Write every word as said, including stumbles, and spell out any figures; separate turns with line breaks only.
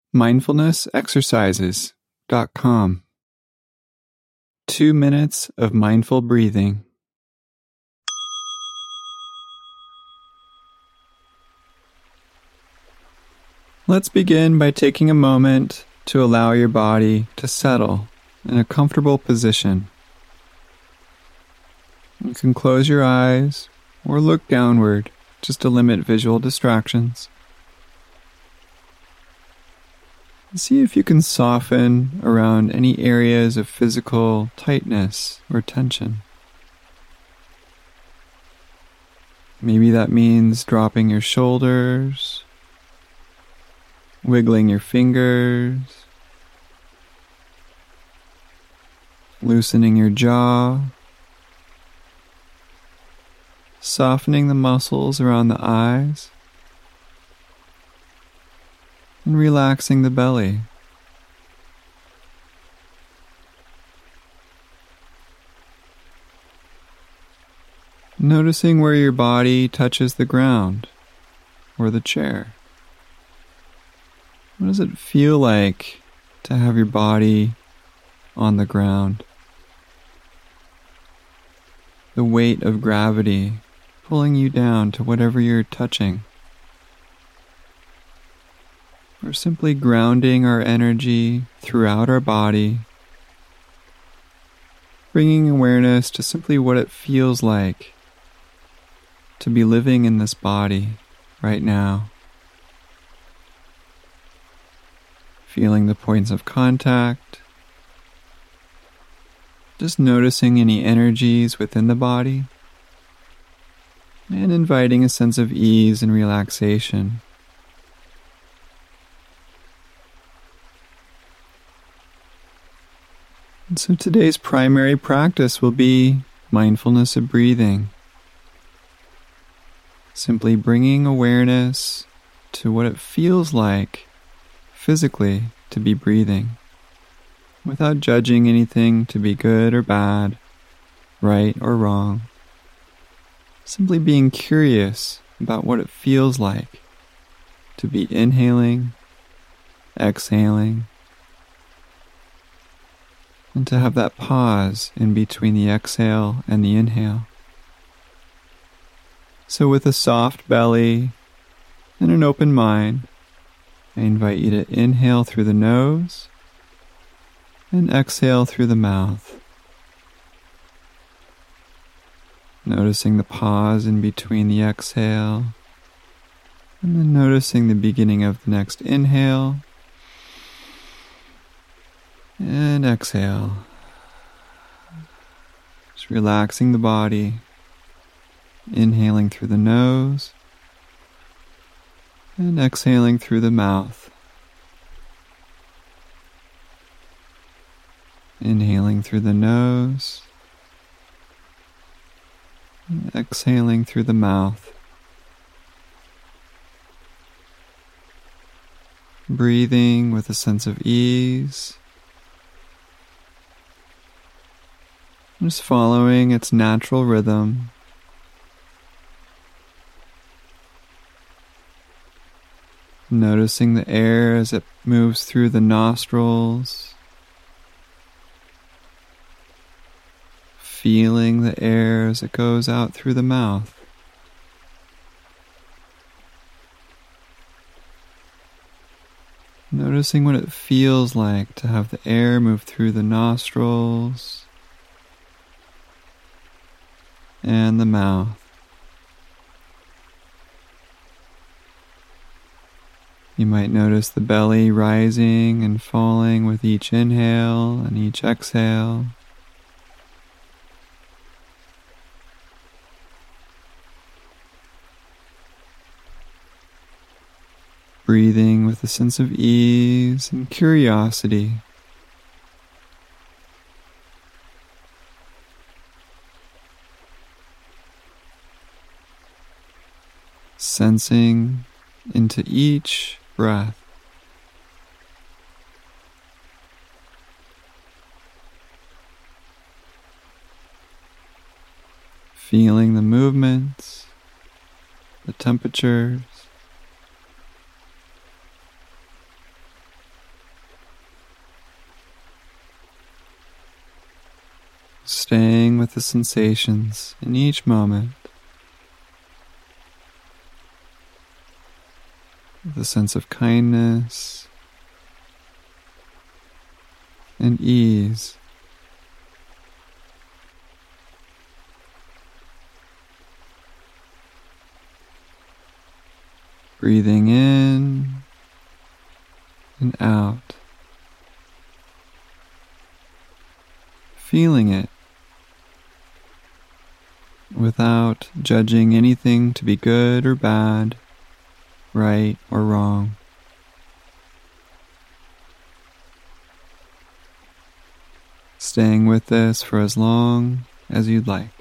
mindfulness exercises dot com. Two minutes of mindful breathing. Let's begin by taking a moment to allow your body to settle in a comfortable position. You can close your eyes or look downward just to limit visual distractions. See if you can soften around any areas of physical tightness or tension. Maybe that means dropping your shoulders, wiggling your fingers, loosening your jaw, softening the muscles around the eyes, and relaxing the belly. Noticing where your body touches the ground or the chair. What does it feel like to have your body on the ground? The weight of gravity pulling you down to whatever you're touching. We're simply grounding our energy throughout our body, bringing awareness to simply what it feels like to be living in this body right now. Feeling the points of contact, just noticing any energies within the body, and inviting a sense of ease and relaxation. And so today's primary practice will be mindfulness of breathing. Simply bringing awareness to what it feels like physically to be breathing, without judging anything to be good or bad, right or wrong. Simply being curious about what it feels like to be inhaling, exhaling, and to have that pause in between the exhale and the inhale. So with a soft belly and an open mind, I invite you to inhale through the nose and exhale through the mouth. Noticing the pause in between the exhale, and then noticing the beginning of the next inhale and exhale. Just relaxing the body, inhaling through the nose and exhaling through the mouth. Inhaling through the nose and exhaling through the mouth. Breathing with a sense of ease. Just following its natural rhythm. Noticing the air as it moves through the nostrils. Feeling the air as it goes out through the mouth. Noticing what it feels like to have the air move through the nostrils and the mouth. You might notice the belly rising and falling with each inhale and each exhale. Breathing with a sense of ease and curiosity. Sensing into each breath. Feeling the movements, the temperatures, staying with the sensations in each moment, with a sense of kindness and ease. Breathing in and out, feeling it without judging anything to be good or bad, right or wrong. Staying with this for as long as you'd like.